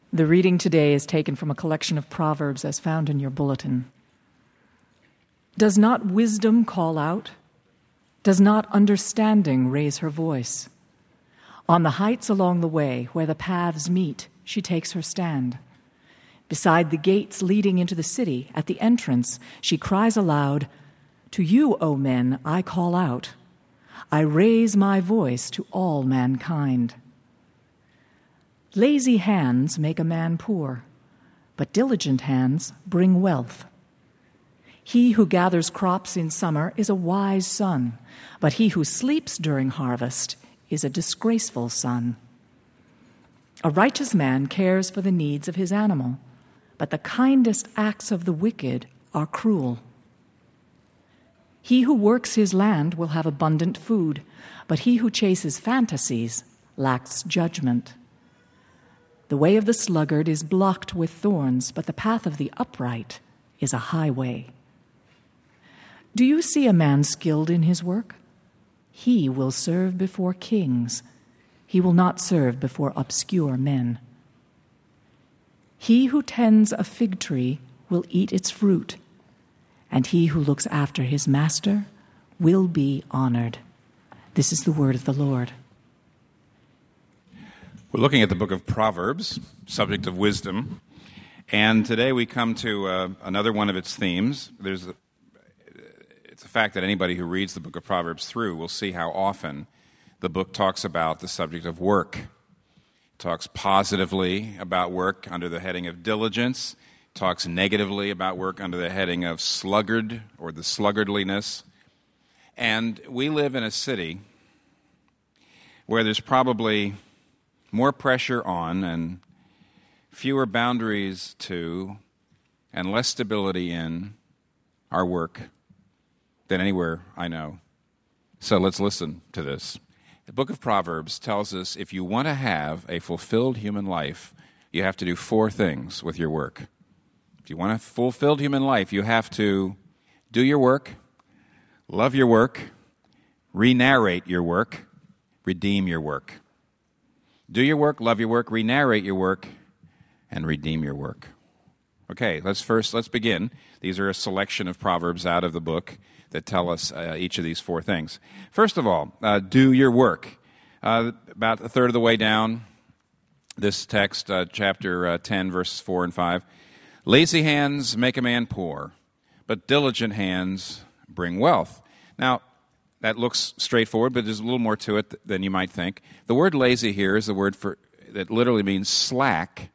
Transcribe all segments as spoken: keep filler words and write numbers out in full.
The reading today is taken from a collection of Proverbs as found in your bulletin. Does not wisdom call out? Does not understanding raise her voice? On the heights along the way, where the paths meet, she takes her stand. Beside the gates leading into the city, at the entrance, she cries aloud, "To you, O men, I call out. I raise my voice to all mankind." Lazy hands make a man poor, but diligent hands bring wealth. He who gathers crops in summer is a wise son, but he who sleeps during harvest is a disgraceful son. A righteous man cares for the needs of his animal, but the kindest acts of the wicked are cruel. He who works his land will have abundant food, but he who chases fantasies lacks judgment. The way of the sluggard is blocked with thorns, but the path of the upright is a highway. Do you see a man skilled in his work? He will serve before kings. He will not serve before obscure men. He who tends a fig tree will eat its fruit, and he who looks after his master will be honored. This is the word of the Lord. We're looking at the book of Proverbs, subject of wisdom, and today we come to uh, another one of its themes. There's a, it's a fact that anybody who reads the book of Proverbs through will see how often the book talks about the subject of work. It talks positively about work under the heading of diligence, it talks negatively about work under the heading of sluggard or the sluggardliness. And we live in a city where there's probably more pressure on and fewer boundaries to and less stability in our work than anywhere I know. So let's listen to this. The book of Proverbs tells us if you want to have a fulfilled human life, you have to do four things with your work. If you want a fulfilled human life, you have to do your work, love your work, re-narrate your work, redeem your work. Do your work, love your work, re-narrate your work, and redeem your work. Okay, let's first, let's begin. These are a selection of proverbs out of the book that tell us uh, each of these four things. First of all, uh, do your work. Uh, about a third of the way down this text, uh, chapter uh, ten, verses four and five. Lazy hands make a man poor, but diligent hands bring wealth. Now, that looks straightforward, but there's a little more to it than you might think. The word lazy here is the word for that literally means slack,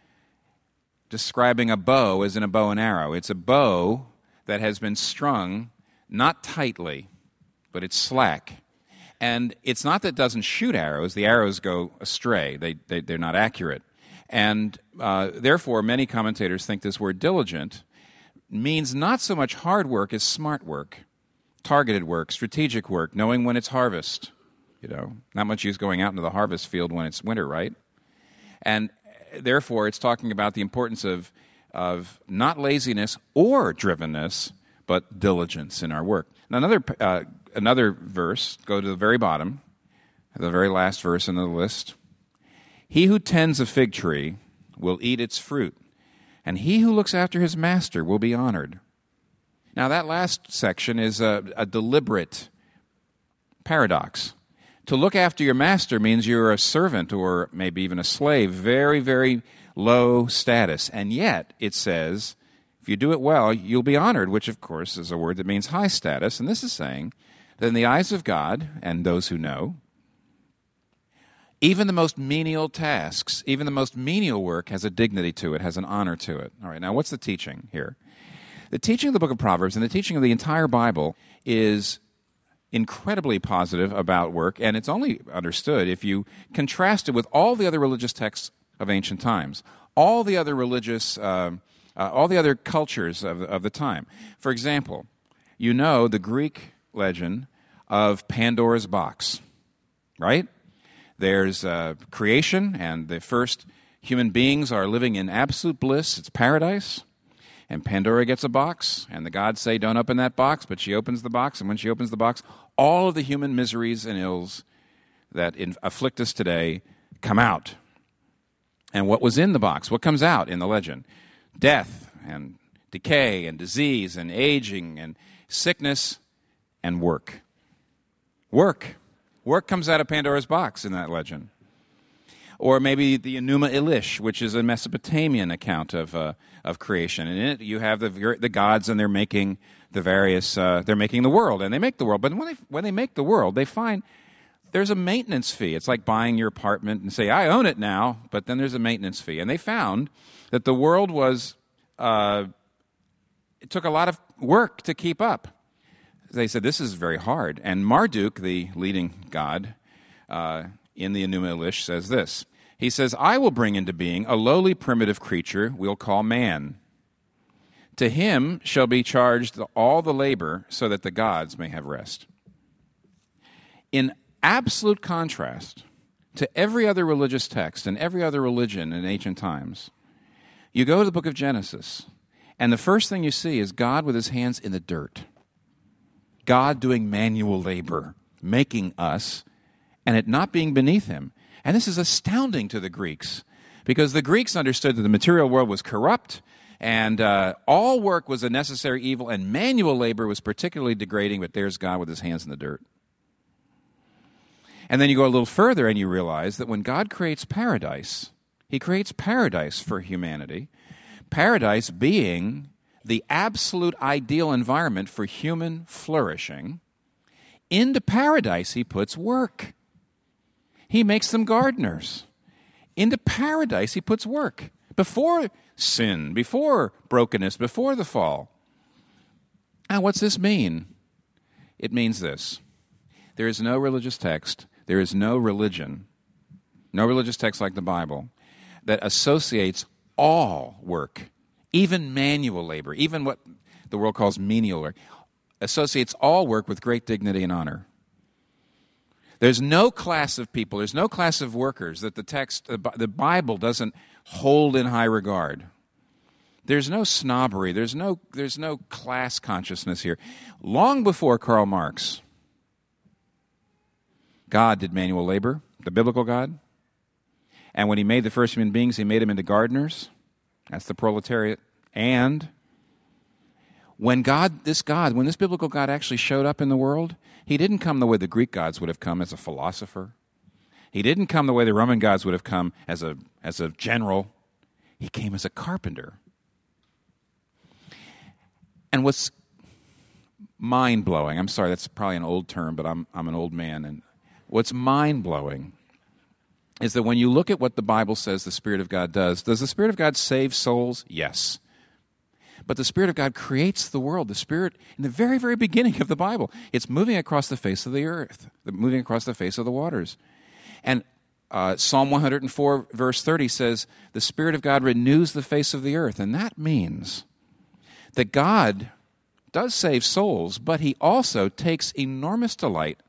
describing a bow as in a bow and arrow. It's a bow that has been strung not tightly, but it's slack. And it's not that it doesn't shoot arrows. The arrows go astray. They, they, they're not accurate. And uh, therefore, many commentators think this word diligent means not so much hard work as smart work. Targeted work, strategic work, knowing when it's harvest. You know, not much use going out into the harvest field when it's winter, right? And therefore, it's talking about the importance of, of not laziness or drivenness, but diligence in our work. Now, another, uh, another verse, go to the very bottom, the very last verse in the list. He who tends a fig tree will eat its fruit, and he who looks after his master will be honored. Now, that last section is a, a deliberate paradox. To look after your master means you're a servant or maybe even a slave, very, very low status. And yet, it says, if you do it well, you'll be honored, which, of course, is a word that means high status. And this is saying that in the eyes of God and those who know, even the most menial tasks, even the most menial work has a dignity to it, has an honor to it. All right, now what's the teaching here? The teaching of the book of Proverbs and the teaching of the entire Bible is incredibly positive about work, and it's only understood if you contrast it with all the other religious texts of ancient times, all the other religious, uh, uh, all the other cultures of, of the time. For example, you know the Greek legend of Pandora's box, right? There's uh, creation, and the first human beings are living in absolute bliss. It's paradise. And Pandora gets a box, and the gods say, don't open that box, but she opens the box, and when she opens the box, all of the human miseries and ills that in, afflict us today come out. And what was in the box? What comes out in the legend? Death and decay and disease and aging and sickness and work. Work. Work comes out of Pandora's box in that legend. Or maybe the Enuma Elish, which is a Mesopotamian account of uh, of creation. And in it, you have the the gods, and they're making the various. Uh, they're making the world, and they make the world. But when they when they make the world, they find there's a maintenance fee. It's like buying your apartment and say, "I own it now," but then there's a maintenance fee. And they found that the world was. Uh, it took a lot of work to keep up. They said this is very hard. And Marduk, the leading god uh, in the Enuma Elish, says this. He says, I will bring into being a lowly primitive creature we'll call man. To him shall be charged all the labor so that the gods may have rest. In absolute contrast to every other religious text and every other religion in ancient times, you go to the book of Genesis, and the first thing you see is God with his hands in the dirt. God doing manual labor, making us, and it not being beneath him. And this is astounding to the Greeks, because the Greeks understood that the material world was corrupt, and uh, all work was a necessary evil, and manual labor was particularly degrading, but there's God with his hands in the dirt. And then you go a little further, and you realize that when God creates paradise, he creates paradise for humanity, paradise being the absolute ideal environment for human flourishing. Into paradise he puts work. He makes them gardeners. Into paradise he puts work. Before sin, before brokenness, before the fall. Now what's this mean? It means this. There is no religious text, there is no religion, no religious text like the Bible, that associates all work, even manual labor, even what the world calls menial work, associates all work with great dignity and honor. There's no class of people, there's no class of workers that the text, the Bible doesn't hold in high regard. There's no snobbery, there's no, there's no class consciousness here. Long before Karl Marx, God did manual labor, the biblical God. And when he made the first human beings, he made them into gardeners. That's the proletariat. And when God, this God, when this biblical God actually showed up in the world, he didn't come the way the Greek gods would have come, as a philosopher. He didn't come the way the Roman gods would have come, as a, as a general. He came as a carpenter. And what's mind-blowing, I'm sorry, that's probably an old term, but I'm, I'm an old man, and what's mind-blowing is that when you look at what the Bible says the Spirit of God does, does the Spirit of God save souls? Yes. But the Spirit of God creates the world. The Spirit, in the very, very beginning of the Bible, it's moving across the face of the earth, moving across the face of the waters. And uh, Psalm one hundred four, verse thirty says, the Spirit of God renews the face of the earth. And that means that God does save souls, but he also takes enormous delight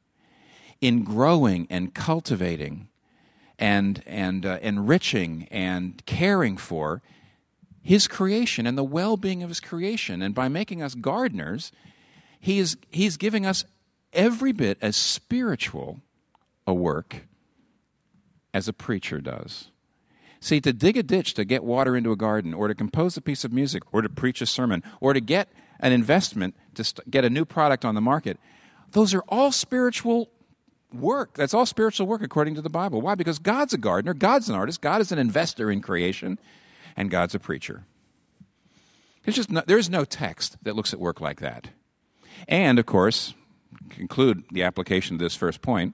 in growing and cultivating and and uh, enriching and caring for his creation and the well-being of his creation. And by making us gardeners, he is, he's giving us every bit as spiritual a work as a preacher does. See, to dig a ditch to get water into a garden, or to compose a piece of music, or to preach a sermon, or to get an investment to st- get a new product on the market, those are all spiritual work. That's all spiritual work according to the Bible. Why? Because God's a gardener, God's an artist, God is an investor in creation, and God's a preacher. There's just no, there's no text that looks at work like that. And, of course, conclude the application of this first point,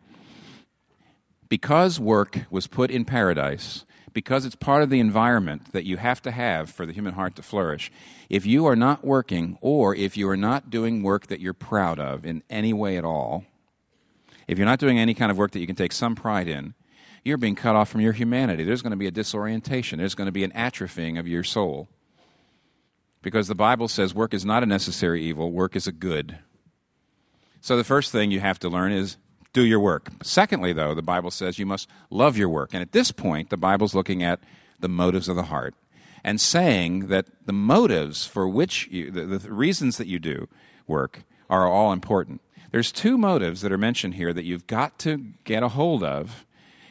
because work was put in paradise, because it's part of the environment that you have to have for the human heart to flourish, if you are not working, or if you are not doing work that you're proud of in any way at all, if you're not doing any kind of work that you can take some pride in, you're being cut off from your humanity. There's going to be a disorientation. There's going to be an atrophying of your soul. Because the Bible says work is not a necessary evil, work is a good. So the first thing you have to learn is do your work. Secondly, though, the Bible says you must love your work. And at this point, the Bible's looking at the motives of the heart and saying that the motives for which you, the, the reasons that you do work are all important. There's two motives that are mentioned here that you've got to get a hold of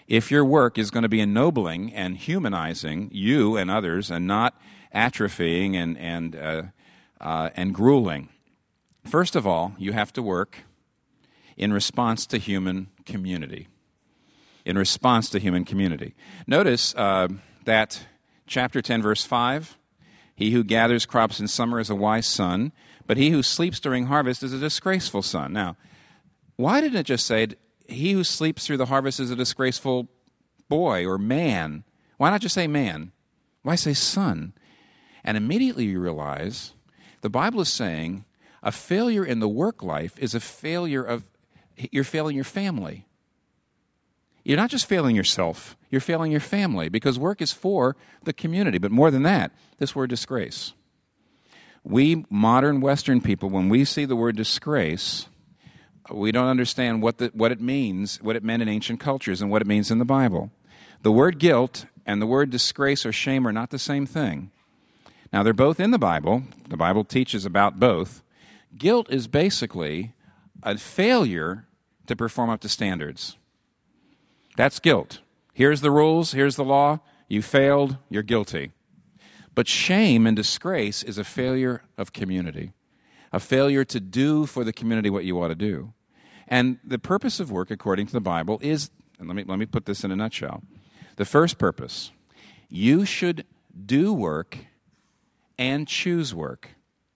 if your work is going to be ennobling and humanizing you and others and not atrophying and, and, uh, uh, and grueling. First of all, you have to work in response to human community. In response to human community. Notice uh, that chapter ten, verse five, he who gathers crops in summer is a wise son, but he who sleeps during harvest is a disgraceful son. Now, why didn't it just say, he who sleeps through the harvest is a disgraceful boy or man? Why not just say man? Why say son? And immediately you realize the Bible is saying a failure in the work life is a failure of, you're failing your family. You're not just failing yourself, you're failing your family, because work is for the community. But more than that, this word disgrace. We modern Western people, when we see the word disgrace, we don't understand what the, what it means, what it meant in ancient cultures, and what it means in the Bible. The word guilt and the word disgrace or shame are not the same thing. Now, they're both in the Bible. The Bible teaches about both. Guilt is basically a failure to perform up to standards. That's guilt. Here's the rules, here's the law, you failed, you're guilty. But shame and disgrace is a failure of community, a failure to do for the community what you ought to do. And the purpose of work, according to the Bible, is, and let me, let me put this in a nutshell. The first purpose, you should do work and choose work.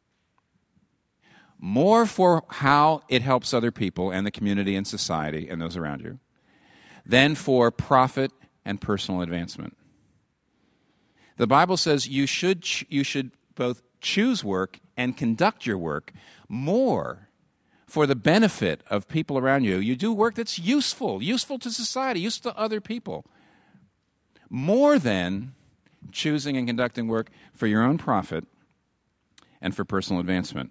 More for how it helps other people and the community and society and those around you, than for profit and personal advancement. The Bible says you should ch- you should both choose work and conduct your work more for the benefit of people around you. You do work that's useful, useful to society, useful to other people, more than choosing and conducting work for your own profit and for personal advancement.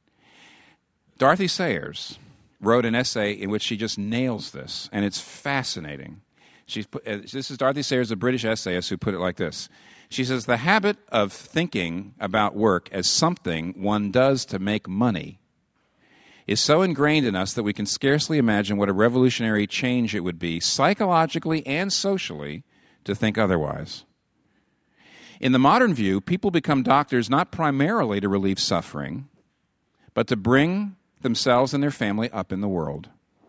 Dorothy Sayers wrote an essay in which she just nails this, and it's fascinating. She's put, uh, this is Dorothy Sayers, a British essayist, who put it like this. She says, the habit of thinking about work as something one does to make money is so ingrained in us that we can scarcely imagine what a revolutionary change it would be, psychologically and socially, to think otherwise. In the modern view, people become doctors not primarily to relieve suffering, but to bring themselves and their family up in the world.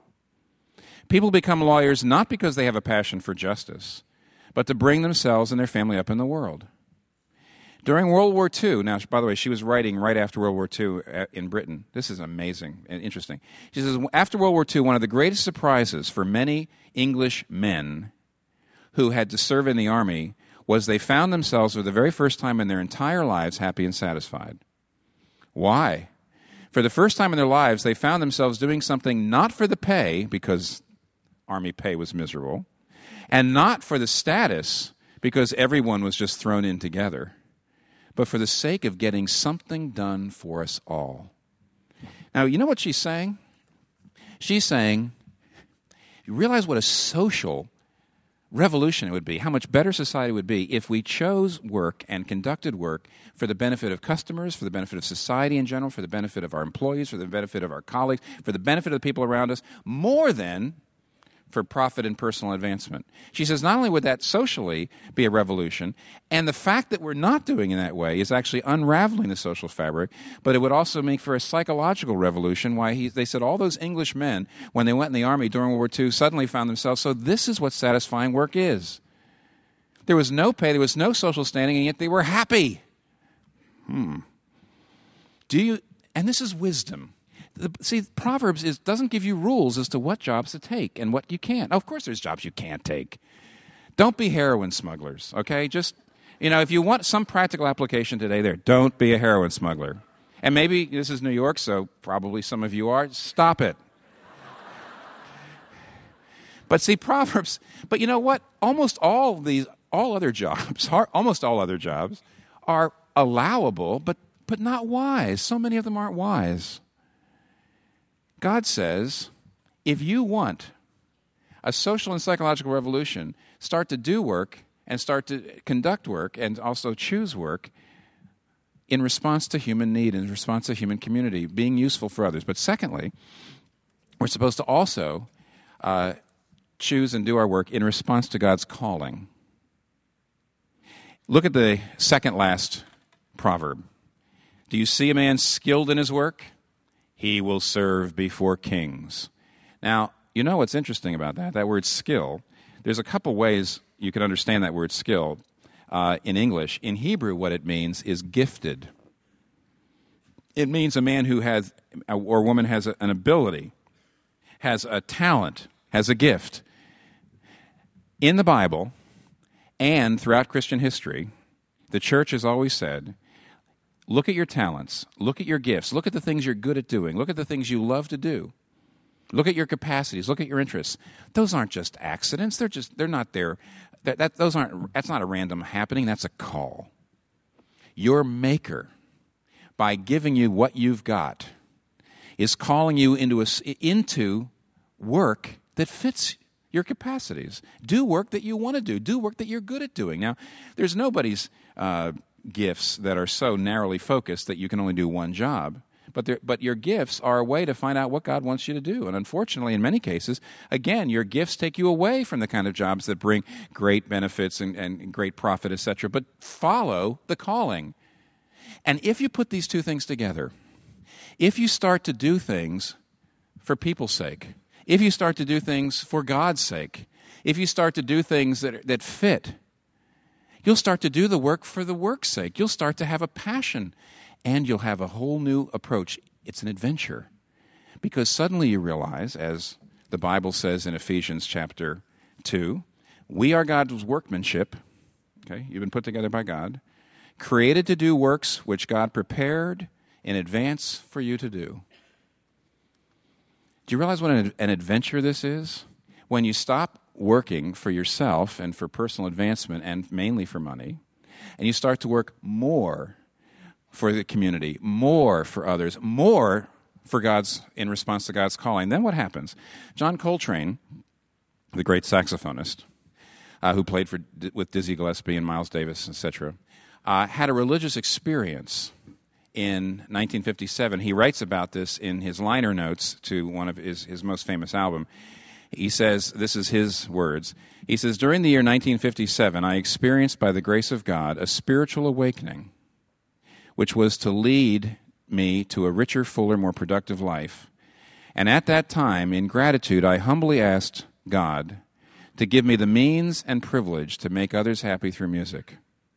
People become lawyers not because they have a passion for justice, but to bring themselves and their family up in the world. During World War Two, now, by the way, she was writing right after World War Two in Britain. This is amazing and interesting. She says, after World War Two, one of the greatest surprises for many English men who had to serve in the army was they found themselves for the very first time in their entire lives happy and satisfied. Why? For the first time in their lives, they found themselves doing something not for the pay, because army pay was miserable, and not for the status, because everyone was just thrown in together, but for the sake of getting something done for us all. Now, you know what she's saying? She's saying, you realize what a social revolution it would be, how much better society would be if we chose work and conducted work for the benefit of customers, for the benefit of society in general, for the benefit of our employees, for the benefit of our colleagues, for the benefit of the people around us, more than for profit and personal advancement. She says not only would that socially be a revolution, and the fact that we're not doing it in that way is actually unraveling the social fabric, but it would also make for a psychological revolution. Why he, they said all those English men, when they went in the army during World War Two, suddenly found themselves, so this is what satisfying work is. There was no pay, there was no social standing, and yet they were happy. Hmm. Do you, and this is wisdom. The, see, Proverbs is, doesn't give you rules as to what jobs to take and what you can't. Of course there's jobs you can't take. Don't be heroin smugglers, okay? Just, you know, if you want some practical application today there, don't be a heroin smuggler. And maybe this is New York, so probably some of you are. Stop it. But see, Proverbs, but you know what? Almost all these, all other jobs, almost all other jobs are allowable, but, but not wise. So many of them aren't wise. God says, if you want a social and psychological revolution, start to do work and start to conduct work and also choose work in response to human need, in response to human community, being useful for others. But secondly, we're supposed to also uh, choose and do our work in response to God's calling. Look at the second last proverb. Do you see a man skilled in his work? He will serve before kings. Now, you know what's interesting about that? That word skill, there's a couple ways you can understand that word skill uh, in English. In Hebrew, what it means is gifted. It means a man who has, or woman has an ability, has a talent, has a gift. In the Bible and throughout Christian history, the church has always said, look at your talents, look at your gifts, look at the things you're good at doing, look at the things you love to do. Look at your capacities. Look at your interests. Those aren't just accidents. They're just, they're not there. That, that, those aren't, that's not a random happening. That's a call. Your Maker, by giving you what you've got, is calling you into, a, into work that fits your capacities. Do work that you want to do. Do work that you're good at doing. Now, there's nobody's uh, gifts that are so narrowly focused that you can only do one job. But there, but your gifts are a way to find out what God wants you to do. And unfortunately, in many cases, again, your gifts take you away from the kind of jobs that bring great benefits and, and great profit, et cetera. But follow the calling. And if you put these two things together, if you start to do things for people's sake, if you start to do things for God's sake, if you start to do things that, that fit, you'll start to do the work for the work's sake. You'll start to have a passion. And you'll have a whole new approach. It's an adventure. Because suddenly you realize, as the Bible says in Ephesians chapter two, we are God's workmanship. Okay, you've been put together by God, created to do works which God prepared in advance for you to do. Do you realize what an, an adventure this is? When you stop working for yourself and for personal advancement and mainly for money, and you start to work more for the community, more for others, more for God's, in response to God's calling, then what happens? John Coltrane, the great saxophonist, uh, who played for with Dizzy Gillespie and Miles Davis, et cetera, uh, had a religious experience in nineteen fifty-seven. He writes about this in his liner notes to one of his, his most famous album. He says, this is his words, he says, during the year nineteen fifty-seven, I experienced by the grace of God a spiritual awakening which was to lead me to a richer, fuller, more productive life. And at that time, in gratitude, I humbly asked God to give me the means and privilege to make others happy through music.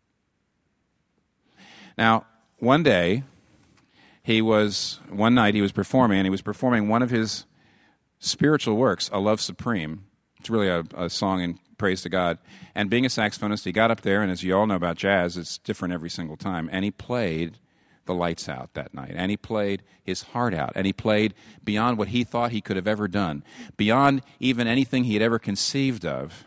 Now, one day, he was, one night he was performing, and he was performing one of his spiritual works, A Love Supreme. It's really a, a song in praise to God. And being a saxophonist, he got up there, and as you all know about jazz, it's different every single time. And he played the lights out that night. And he played his heart out. And he played beyond what he thought he could have ever done, beyond even anything he had ever conceived of.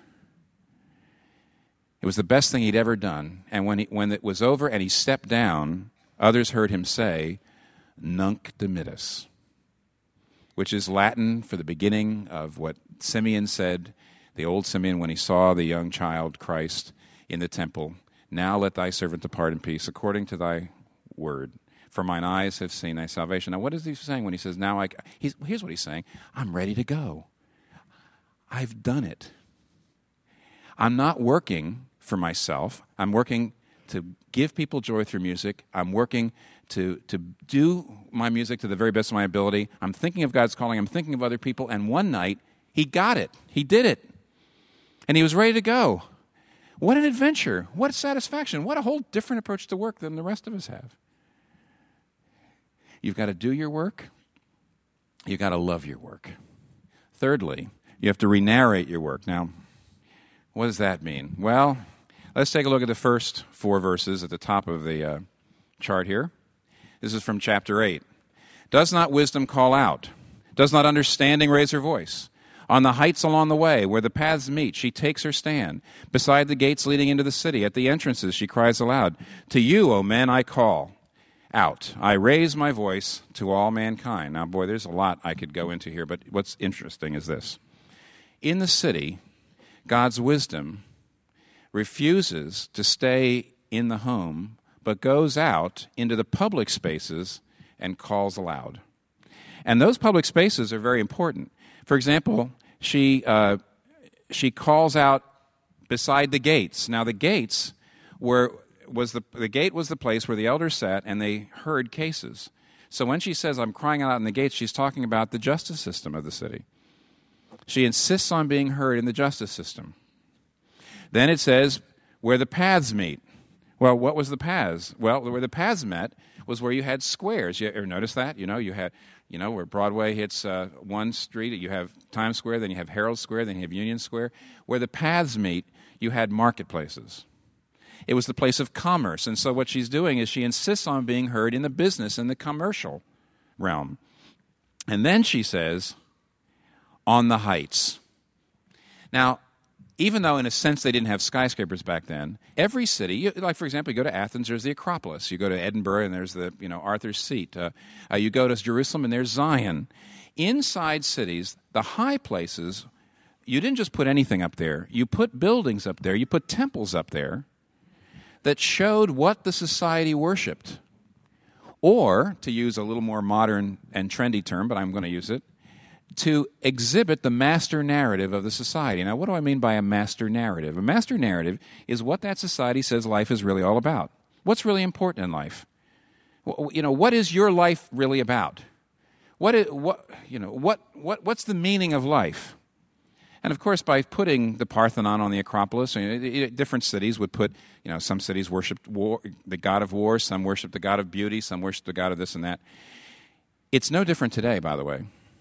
It was the best thing he'd ever done. And when, he, when it was over and he stepped down, others heard him say, Nunc Dimittis, which is Latin for the beginning of what Simeon said, the old Simeon, when he saw the young child Christ in the temple. Now let thy servant depart in peace, according to thy word. For mine eyes have seen thy salvation. Now what is he saying when he says, now I... He's, here's what he's saying. I'm ready to go. I've done it. I'm not working for myself. I'm working to give people joy through music. I'm working to, to do my music to the very best of my ability. I'm thinking of God's calling. I'm thinking of other people. And one night, he got it. He did it. And he was ready to go. What an adventure. What a satisfaction. What a whole different approach to work than the rest of us have. You've got to do your work. You've got to love your work. Thirdly, you have to re-narrate your work. Now, what does that mean? Well, let's take a look at the first four verses at the top of the uh, chart here. This is from chapter eight. Does not wisdom call out? Does not understanding raise her voice? On the heights along the way, where the paths meet, she takes her stand. Beside the gates leading into the city, at the entrances, she cries aloud, To you, O men, I call out. I raise my voice to all mankind. Now, boy, there's a lot I could go into here, but what's interesting is this. In the city, God's wisdom refuses to stay in the home, but goes out into the public spaces and calls aloud. And those public spaces are very important. For example, she uh, she calls out beside the gates. Now the gates were was the the gate was the place where the elders sat and they heard cases. So when she says, I'm crying out in the gates, she's talking about the justice system of the city. She insists on being heard in the justice system. Then it says, where the paths meet. Well, what was the paths? Well, where the paths met was where you had squares. You ever notice that? You know, you had, you know, where Broadway hits uh, one street, you have Times Square, then you have Herald Square, then you have Union Square. Where the paths meet, you had marketplaces. It was the place of commerce. And so what she's doing is she insists on being heard in the business and the commercial realm. And then she says, on the heights. Now, even though in a sense they didn't have skyscrapers back then, every city, you, like for example, you go to Athens, there's the Acropolis. You go to Edinburgh, and there's the, you know, Arthur's Seat. Uh, uh, you go to Jerusalem, and there's Zion. Inside cities, the high places, you didn't just put anything up there. You put buildings up there. You put temples up there that showed what the society worshipped. Or, to use a little more modern and trendy term, but I'm going to use it, to exhibit the master narrative of the society. Now, what do I mean by a master narrative? A master narrative is what that society says life is really all about. What's really important in life? You know, what is your life really about? What is, what, you know, what, what, what's the meaning of life? And of course, by putting the Parthenon on the Acropolis, you know, different cities would put, you know, some cities worshiped war, the god of war, some worshiped the god of beauty, some worshiped the god of this and that. It's no different today, by the way.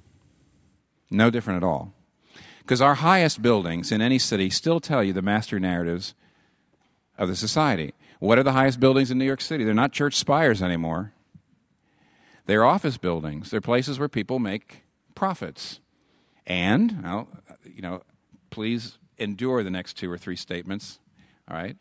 No different at all. Because our highest buildings in any city still tell you the master narratives of the society. What are the highest buildings in New York City? They're not church spires anymore. They're office buildings. They're places where people make profits. And, well, you know, please endure the next two or three statements, all right?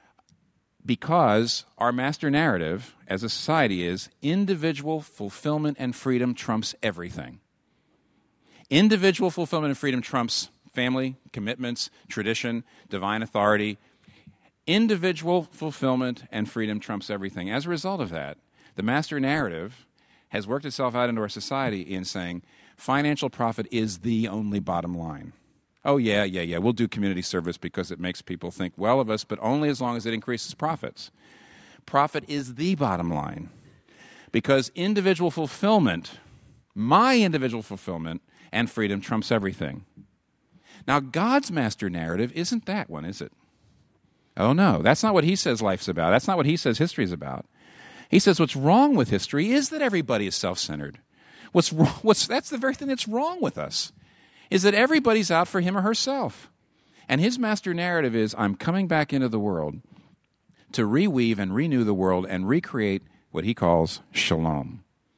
Because our master narrative as a society is individual fulfillment and freedom trumps everything. Individual fulfillment and freedom trumps family, commitments, tradition, divine authority. Individual fulfillment and freedom trumps everything. As a result of that, the master narrative has worked itself out into our society in saying financial profit is the only bottom line. Oh, yeah, yeah, yeah, we'll do community service because it makes people think well of us, but only as long as it increases profits. Profit is the bottom line because individual fulfillment, my individual fulfillment, and freedom trumps everything. Now, God's master narrative isn't that one, is it? Oh, no. That's not what he says life's about. That's not what he says history's about. He says what's wrong with history is that everybody is self-centered. What's wrong, what's, that's the very thing that's wrong with us, is that everybody's out for him or herself. And his master narrative is, I'm coming back into the world to reweave and renew the world and recreate what he calls shalom.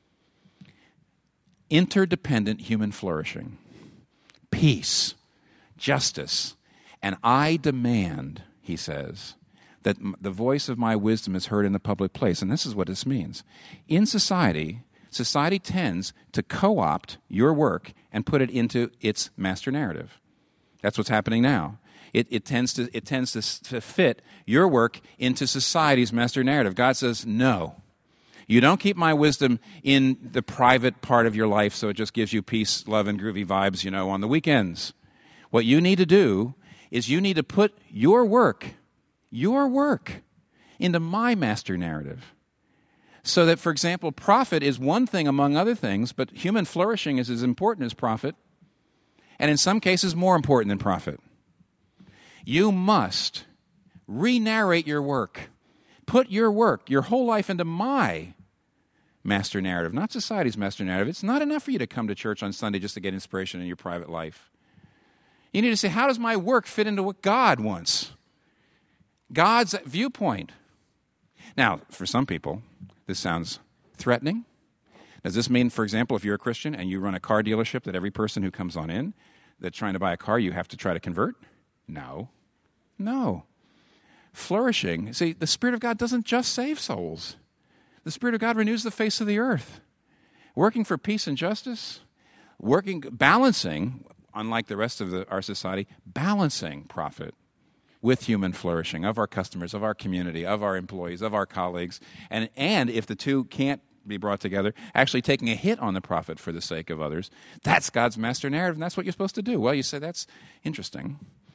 Interdependent human flourishing, peace, justice, and I demand, he says, that m- the voice of my wisdom is heard in the public place. And this is what this means. In society, society tends to co-opt your work and put it into its master narrative. That's what's happening now. It, it tends to, it tends to, s- to fit your work into society's master narrative. God says, no. You don't keep my wisdom in the private part of your life so it just gives you peace, love, and groovy vibes, you know, on the weekends. What you need to do is you need to put your work, your work, into my master narrative. So that, for example, profit is one thing among other things, but human flourishing is as important as profit, and in some cases more important than profit. You must re-narrate your work. Put your work, your whole life into my master narrative, not society's master narrative. It's not enough for you to come to church on Sunday just to get inspiration in your private life. You need to say, how does my work fit into what God wants? God's viewpoint. Now, for some people, this sounds threatening. Does this mean, for example, if you're a Christian and you run a car dealership, that every person who comes on in that's trying to buy a car, you have to try to convert? No. No. Flourishing. See, the Spirit of God doesn't just save souls. The Spirit of God renews the face of the earth. Working for peace and justice, working, balancing, unlike the rest of the, our society, balancing profit with human flourishing of our customers, of our community, of our employees, of our colleagues, and, and if the two can't be brought together, actually taking a hit on the profit for the sake of others. That's God's master narrative, and that's what you're supposed to do. Well, you say, that's interesting.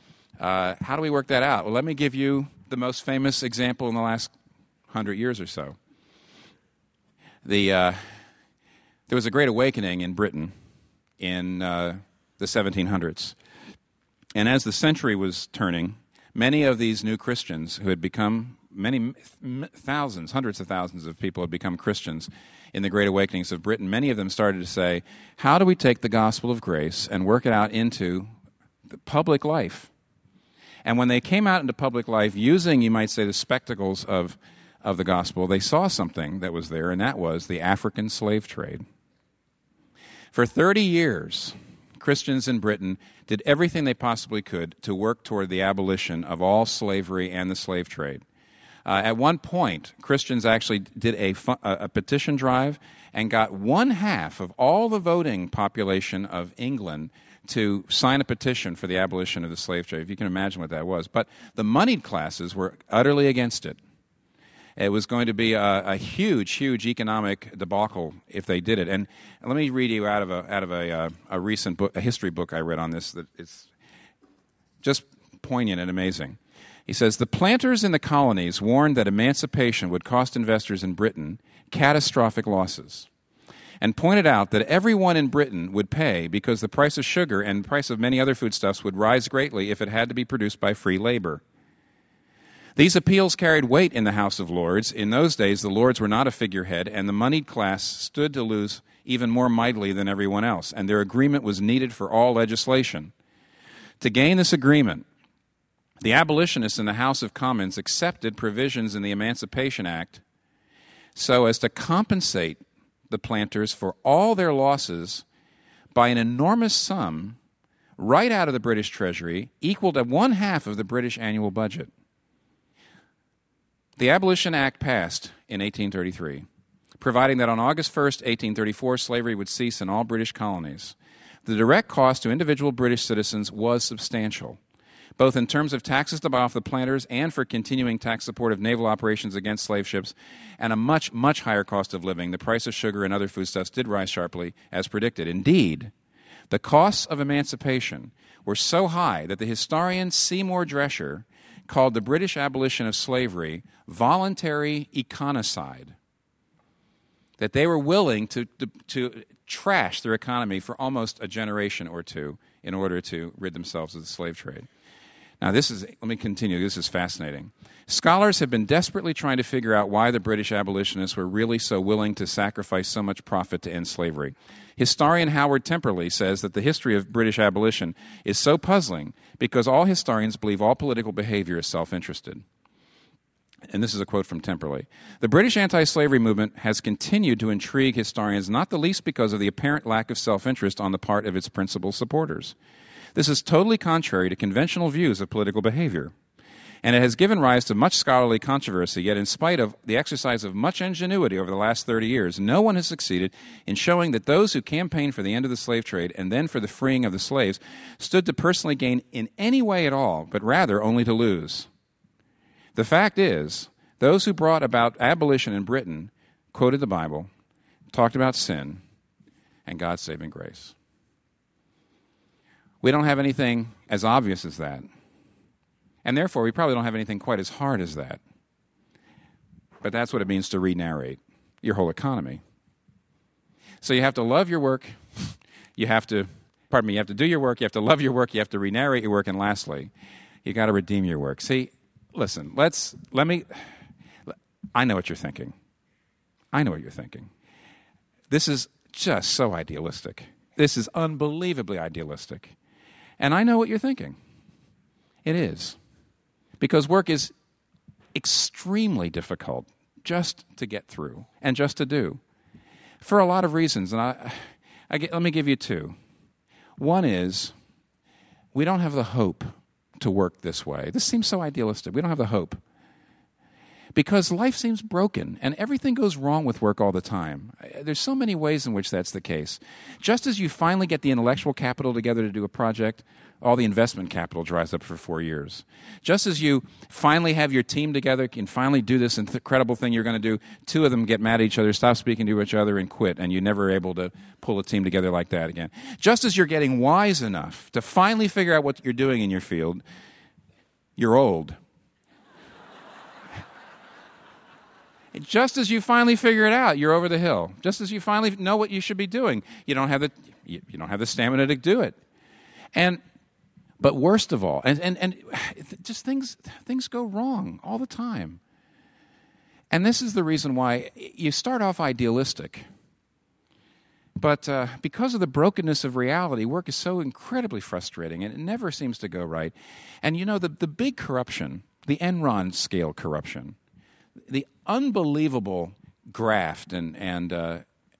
Uh, how do we work that out? Well, let me give you the most famous example in the last hundred years or so. The, uh, there was a Great Awakening in Britain in uh, the seventeen hundreds. And as the century was turning, many of these new Christians who had become, many thousands, hundreds of thousands of people had become Christians in the Great Awakenings of Britain. Many of them started to say, how do we take the gospel of grace and work it out into the public life? And when they came out into public life using, you might say, the spectacles of, of the gospel, they saw something that was there, and that was the African slave trade. For thirty years, Christians in Britain did everything they possibly could to work toward the abolition of all slavery and the slave trade. Uh, at one point, Christians actually did a, fu- a petition drive and got one half of all the voting population of England to sign a petition for the abolition of the slave trade, if you can imagine what that was. But the moneyed classes were utterly against it. It was going to be a, a huge, huge economic debacle if they did it. And let me read you out of a out of a, uh, a recent book, a history book I read on this. That it's just poignant and amazing. He says, the planters in the colonies warned that emancipation would cost investors in Britain catastrophic losses, and pointed out that everyone in Britain would pay because the price of sugar and the price of many other foodstuffs would rise greatly if it had to be produced by free labor. These appeals carried weight in the House of Lords. In those days, the Lords were not a figurehead, and the moneyed class stood to lose even more mightily than everyone else, and their agreement was needed for all legislation. To gain this agreement, the abolitionists in the House of Commons accepted provisions in the Emancipation Act so as to compensate the planters for all their losses by an enormous sum right out of the British Treasury, equal to one half of the British annual budget. The Abolition Act passed in eighteen thirty-three, providing that on August first, eighteen thirty-four, slavery would cease in all British colonies. The direct cost to individual British citizens was substantial, both in terms of taxes to buy off the planters and for continuing tax support of naval operations against slave ships, and a much, much higher cost of living. The price of sugar and other foodstuffs did rise sharply, as predicted. Indeed, the costs of emancipation were so high that the historian Seymour Drescher called the British abolition of slavery voluntary econicide, that they were willing to, to, to trash their economy for almost a generation or two in order to rid themselves of the slave trade. Now, this is, let me continue, this is fascinating. Scholars have been desperately trying to figure out why the British abolitionists were really so willing to sacrifice so much profit to end slavery. Historian Howard Temperley says that the history of British abolition is so puzzling because all historians believe all political behavior is self-interested. And this is a quote from Temperley. The British anti-slavery movement has continued to intrigue historians, not the least because of the apparent lack of self-interest on the part of its principal supporters. This is totally contrary to conventional views of political behavior, and it has given rise to much scholarly controversy, yet in spite of the exercise of much ingenuity over the last thirty years, no one has succeeded in showing that those who campaigned for the end of the slave trade and then for the freeing of the slaves stood to personally gain in any way at all, but rather only to lose. The fact is, those who brought about abolition in Britain quoted the Bible, talked about sin, and God's saving grace. We don't have anything as obvious as that. And therefore, we probably don't have anything quite as hard as that. But that's what it means to re-narrate your whole economy. So you have to love your work. You have to, pardon me, you have to do your work. You have to love your work. You have to re-narrate your work. And lastly, you got to redeem your work. See, listen, let's, let me, I know what you're thinking. I know what you're thinking. This is just so idealistic. This is unbelievably idealistic. And I know what you're thinking. It is. Because work is extremely difficult just to get through and just to do for a lot of reasons. And I, I get, let me give you two. One is we don't have the hope to work this way. This seems so idealistic. We don't have the hope. Because life seems broken, and everything goes wrong with work all the time. There's so many ways in which that's the case. Just as you finally get the intellectual capital together to do a project, all the investment capital dries up for four years. Just as you finally have your team together, can finally do this incredible thing you're going to do, two of them get mad at each other, stop speaking to each other, and quit, and you're never able to pull a team together like that again. Just as you're getting wise enough to finally figure out what you're doing in your field, you're old. Just as you finally figure it out, you're over the hill. Just as you finally know what you should be doing, you don't have the you, you don't have the stamina to do it. And but worst of all, and and and just things things go wrong all the time. And this is the reason why you start off idealistic. But uh, because of the brokenness of reality, work is so incredibly frustrating, and it never seems to go right. And you know, the, the big corruption, the Enron scale corruption, the unbelievable graft, and, and uh,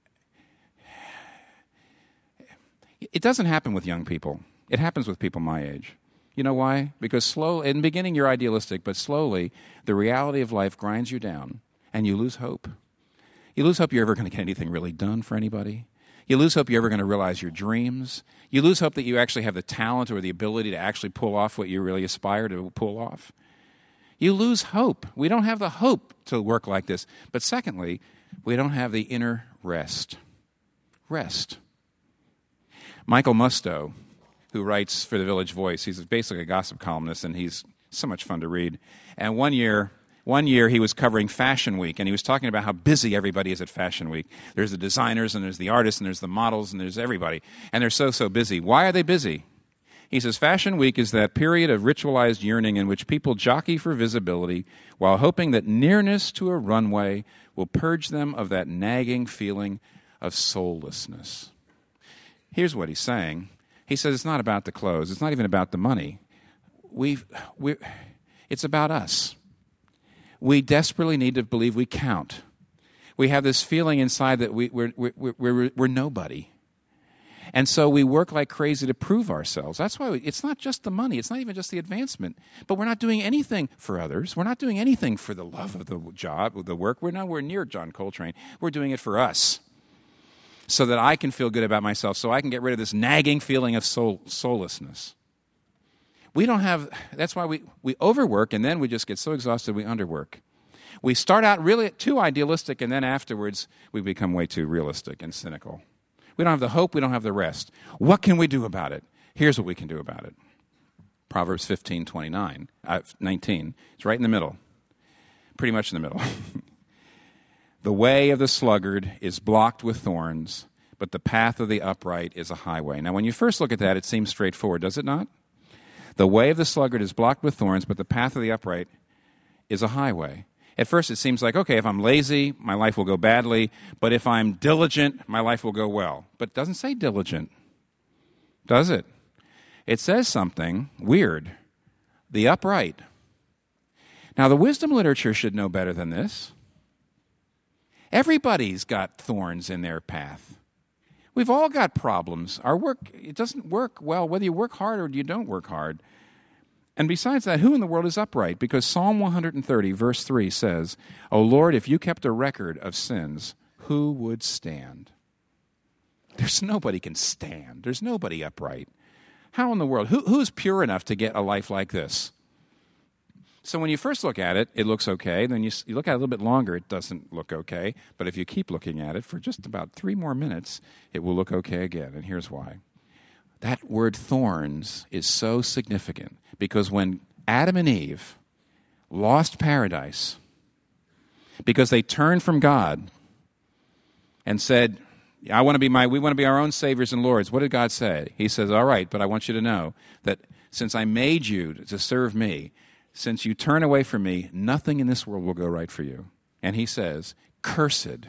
it doesn't happen with young people. It happens with people my age. You know why? Because slow, in the beginning you're idealistic, but slowly the reality of life grinds you down, and you lose hope. You lose hope you're ever going to get anything really done for anybody. You lose hope you're ever going to realize your dreams. You lose hope that you actually have the talent or the ability to actually pull off what you really aspire to pull off. You lose hope. We don't have the hope to work like this. But secondly, we don't have the inner rest. Rest. Michael Musto, who writes for the Village Voice, he's basically a gossip columnist, and he's so much fun to read. And one year... One year he was covering Fashion Week, and he was talking about how busy everybody is at Fashion Week. There's the designers, and there's the artists, and there's the models, and there's everybody. And they're so, so busy. Why are they busy? He says, Fashion Week is that period of ritualized yearning in which people jockey for visibility while hoping that nearness to a runway will purge them of that nagging feeling of soullessness. Here's what he's saying. He says it's not about the clothes. It's not even about the money. We've, we're, it's about us. We desperately need to believe we count. We have this feeling inside that we, we're, we're, we're, we're nobody. And so we work like crazy to prove ourselves. That's why we, it's not just the money. It's not even just the advancement. But we're not doing anything for others. We're not doing anything for the love of the job, of the work. We're nowhere near John Coltrane. We're doing it for us so that I can feel good about myself, so I can get rid of this nagging feeling of soul, soullessness. We don't have, that's why we, we overwork, and then we just get so exhausted we underwork. We start out really too idealistic, and then afterwards we become way too realistic and cynical. We don't have the hope, we don't have the rest. What can we do about it? Here's what we can do about it. Proverbs fifteen twenty-nine, uh, nineteen. It's right in the middle. Pretty much in the middle. The way of the sluggard is blocked with thorns, but the path of the upright is a highway. Now, when you first look at that, it seems straightforward, does it not? The way of the sluggard is blocked with thorns, but the path of the upright is a highway. At first it seems like, okay, if I'm lazy, my life will go badly, but if I'm diligent, my life will go well. But it doesn't say diligent, does it? It says something weird. The upright. Now, the wisdom literature should know better than this. Everybody's got thorns in their path. We've all got problems. Our work, it doesn't work well, whether you work hard or you don't work hard. And besides that, who in the world is upright? Because Psalm one thirty, verse three says, O Lord, if you kept a record of sins, who would stand? There's nobody can stand. There's nobody upright. How in the world? Who, who's pure enough to get a life like this? So when you first look at it, it looks okay. Then you, you look at it a little bit longer, it doesn't look okay. But if you keep looking at it for just about three more minutes, it will look okay again. And here's why. That word thorns is so significant because when Adam and Eve lost paradise, because they turned from God and said, I want to be my, we want to be our own saviors and lords. What did God say? He says, all right, but I want you to know that since I made you to serve me, since you turn away from me, nothing in this world will go right for you. And he says, cursed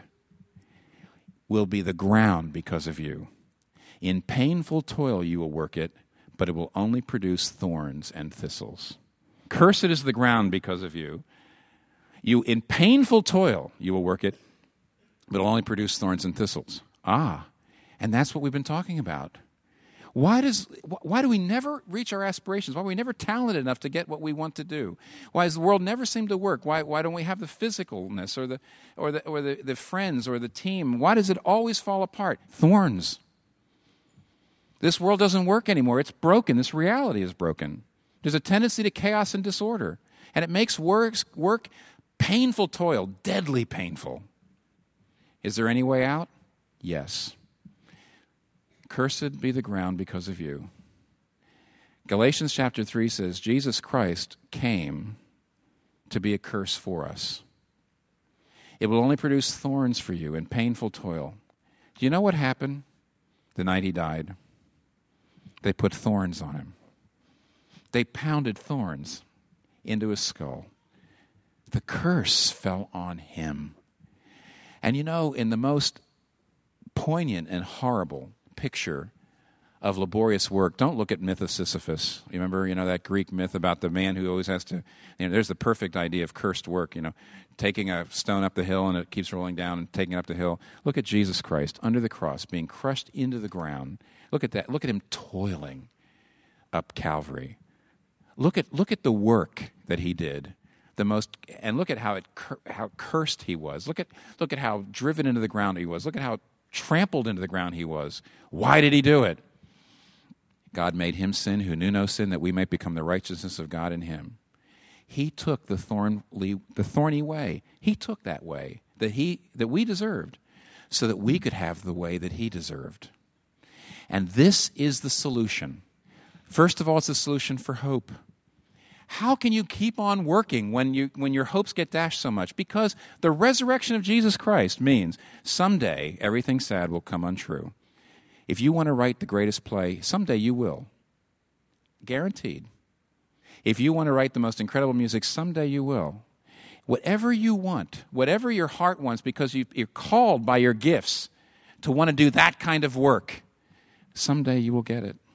will be the ground because of you. In painful toil you will work it, but it will only produce thorns and thistles. Cursed is the ground because of you. You, in painful toil you will work it, but it will only produce thorns and thistles. Ah, and that's what we've been talking about. Why does why do we never reach our aspirations? Why are we never talented enough to get what we want to do? Why does the world never seem to work? Why why don't we have the physicalness or the or the or the, the friends or the team? Why does it always fall apart? Thorns. This world doesn't work anymore. It's broken. This reality is broken. There's a tendency to chaos and disorder, and it makes work work painful toil, deadly painful. Is there any way out? Yes. Cursed be the ground because of you. Galatians chapter three says, Jesus Christ came to be a curse for us. It will only produce thorns for you and painful toil. Do you know what happened the night he died? They put thorns on him. They pounded thorns into his skull. The curse fell on him. And you know, in the most poignant and horrible picture of laborious work, don't look at myth of Sisyphus. You remember, you know, that Greek myth about the man who always has to, you know, there's the perfect idea of cursed work, you know, taking a stone up the hill and it keeps rolling down and taking it up the hill. Look at Jesus Christ under the cross, being crushed into the ground. Look at that. Look at him toiling up Calvary. Look at look at the work that he did. The most, and look at how it how cursed he was. Look at look at how driven into the ground he was. Look at how trampled into the ground he was. Why did he do it? God made him sin who knew no sin, that we might become the righteousness of God in him. He took the thorny, the thorny way. He took that way that he that we deserved, so that we could have the way that he deserved. And this is the solution. First of all, it's a solution for hope. How can you keep on working when you when your hopes get dashed so much? Because the resurrection of Jesus Christ means someday everything sad will come untrue. If you want to write the greatest play, someday you will. Guaranteed. If you want to write the most incredible music, someday you will. Whatever you want, whatever your heart wants, because you, you're called by your gifts to want to do that kind of work, someday you will get it.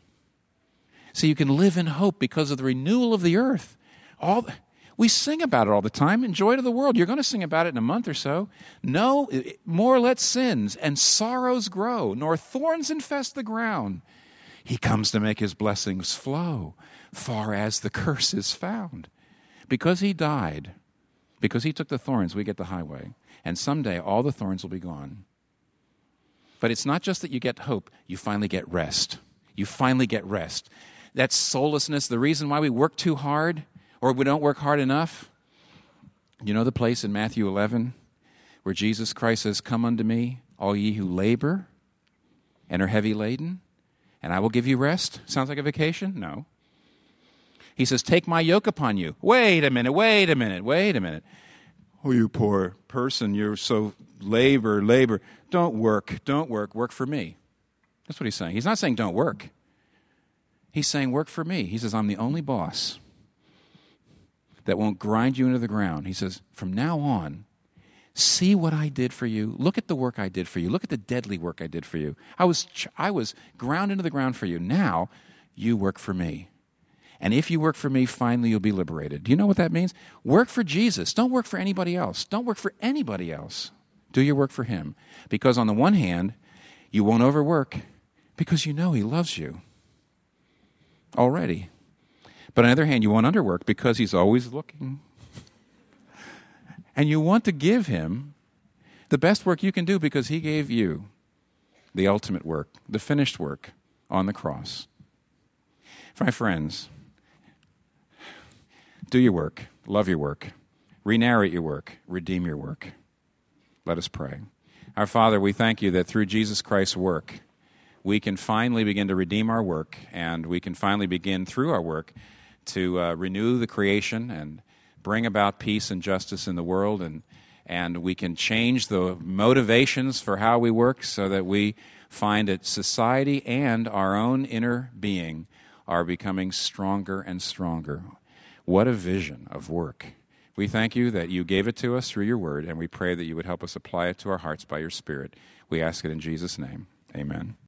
So you can live in hope because of the renewal of the earth. All we sing about it all the time. In Joy to the World, you're going to sing about it in a month or so. No, more let sins and sorrows grow, nor thorns infest the ground. He comes to make his blessings flow, far as the curse is found. Because he died, because he took the thorns, we get the highway. And someday all the thorns will be gone. But it's not just that you get hope, you finally get rest. You finally get rest. That soullessness, the reason why we work too hard or we don't work hard enough. You know the place in Matthew eleven where Jesus Christ says, "Come unto me, all ye who labor and are heavy laden, and I will give you rest." Sounds like a vacation? No. He says, "Take my yoke upon you." Wait a minute, wait a minute, wait a minute. Oh, you poor person, you're so labor, labor. Don't work, don't work, work for me. That's what he's saying. He's not saying don't work. He's saying work for me. He says, I'm the only boss that won't grind you into the ground. He says, from now on, see what I did for you. Look at the work I did for you. Look at the deadly work I did for you. I was I was ground into the ground for you. Now, you work for me. And if you work for me, finally you'll be liberated. Do you know what that means? Work for Jesus. Don't work for anybody else. Don't work for anybody else. Do your work for him. Because on the one hand, you won't overwork because you know he loves you already. But on the other hand, you won't underwork because he's always looking. And you want to give him the best work you can do because he gave you the ultimate work, the finished work on the cross. My friends, do your work, love your work, re-narrate your work, redeem your work. Let us pray. Our Father, we thank you that through Jesus Christ's work, we can finally begin to redeem our work, and we can finally begin through our work to uh, renew the creation and bring about peace and justice in the world, and and we can change the motivations for how we work so that we find that society and our own inner being are becoming stronger and stronger. What a vision of work. We thank you that you gave it to us through your word, and we pray that you would help us apply it to our hearts by your Spirit. We ask it in Jesus' name. Amen.